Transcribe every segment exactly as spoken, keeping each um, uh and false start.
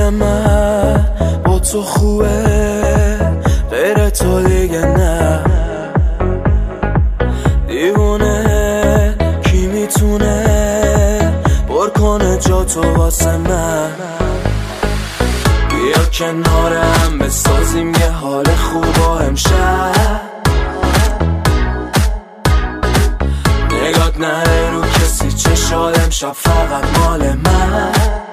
حال من با تو خوبه، غیر تو دیگه نه. دیوونه کی میتونه پر کنه جا تو واسه من؟ بیا کنارم بسازیم یه حال خوب و امشب نگات نره رو کسی چشات، امشب فقط مال من.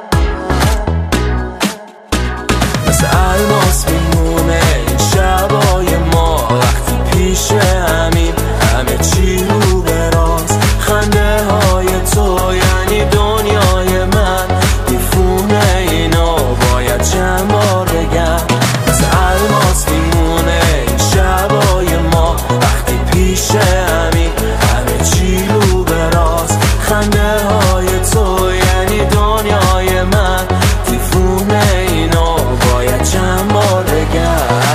مثل الماس میمونه این شبای ما وقتی پیش همیم، همه چی رو به راست. خنده های تو یعنی دنیای من، دیفونه اینو باید چند بار بگم. مثل الماس میمونه این شبای ما وقتی پیش همیم، همه چی رو به راست. خنده های تو یعنی دنیای من، دیفونه اینو باید چند بار بگم.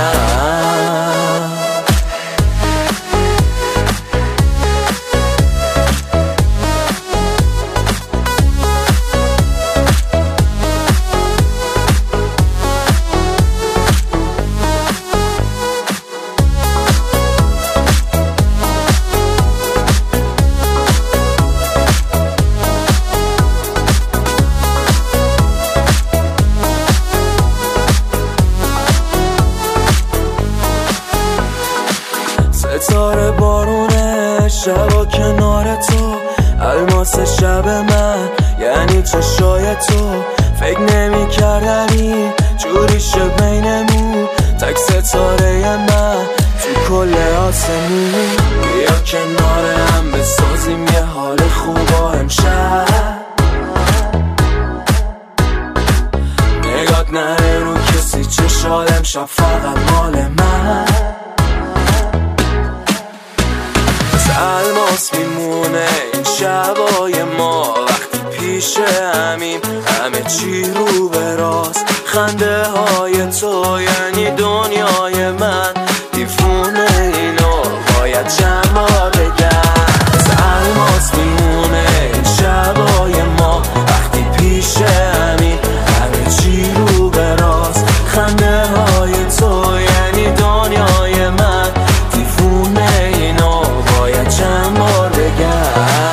ستاره بارونه شبا کنار تو، الماس شب من یعنی چشای تو. فکر نمی کردم این جوری شه بینمون، تک ستاره من تو کل آسمون. بیا کنار هم بسازیم یه حال خوب و امشب نگات نره رو کسی چشات، امشب فقط مال من. الماس میمونه این شبای ما وقتی پیش همیم، همه چی رو به راست. خنده های تو یعنی دنیای من، دیفونه اینو باید چند بار بگم. مثل الماس میمونه این شبای ما وقتی پیش همیم، همه چی رو به راست. خنده های تو یعنی دنیای من، دیفونه اینو باید چند بار بگم.